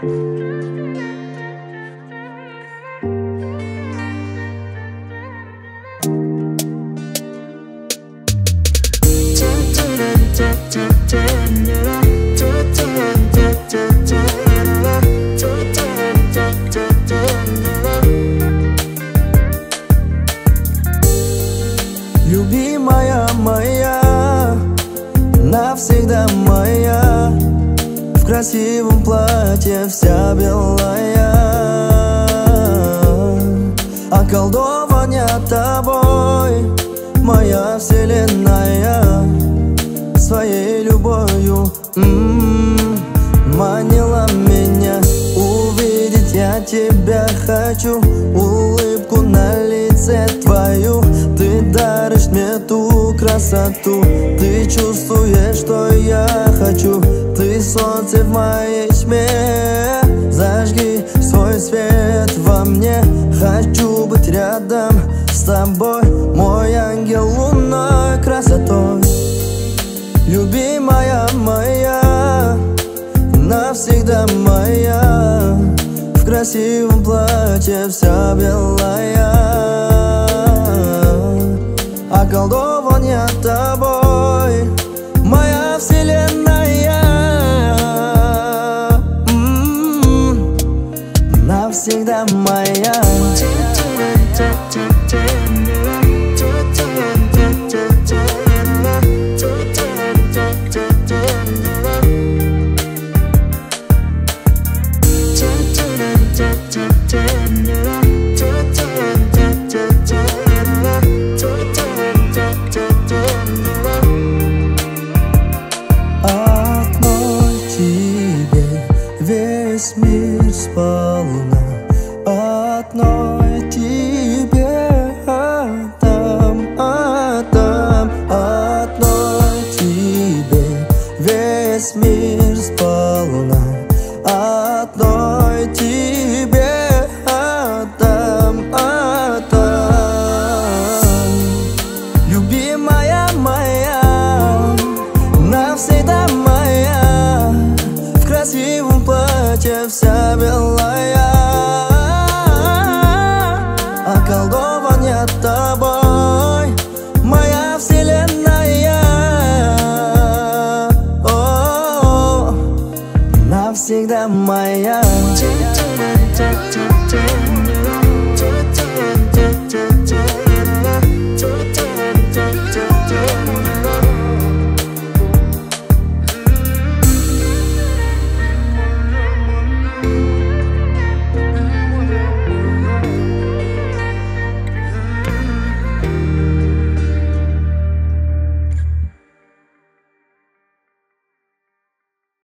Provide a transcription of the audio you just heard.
Любимая моя, навсегда моя, в красивом платье вся белая, околдована тобой, моя вселенная, своей любовью манила меня. Увидеть я тебя хочу, улыбку на лице твою. Ты даришь мне ту красоту, ты чувствуешь, что я хочу. Ты солнце в моей тьме, зажги свой свет во мне. Хочу быть рядом с тобой, мой ангел лунной красотой. Любимая моя, навсегда моя, в красивом платье вся белая, околдован я тобой, моя вселенная, навсегда моя. Весь мир сполна, одной тебе отдам, отдам, одной тебе. Весь мир сполна, одной тебе отдам, отдам. Любимая моя, навсегда моя, в красивом платье вся белая, околдован я тобой, моя вселенная, навсегда моя.